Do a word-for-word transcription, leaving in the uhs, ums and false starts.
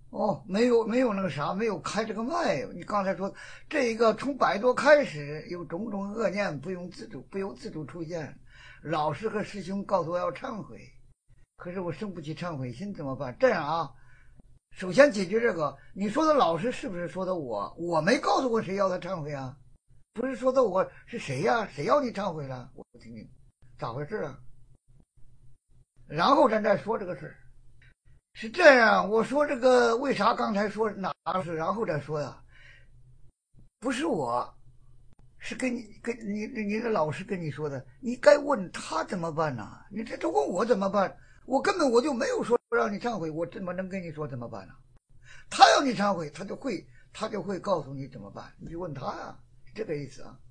哦，没有没有那个啥，没有开这个麦。你刚才说这个从百多开始，有种种恶念不由自主不由自主出现，老师和师兄告诉我要忏悔，可是我生不起忏悔心怎么办？这样啊，首先解决这个。你说的老师是不是说的我？我没告诉过谁要他忏悔啊？不是说的我是谁呀、啊？谁要你忏悔了？我听听，咋回事啊？然后咱再说这个事儿。是这样，我说这个为啥刚才说哪是，然后再说呀？不是我，是跟你跟你你的老师跟你说的，你该问他怎么办呢？你这这问我怎么办？我根本我就没有说让你忏悔，我怎么能跟你说怎么办呢？他要你忏悔，他就会他就会告诉你怎么办，你就问他呀，是这个意思啊。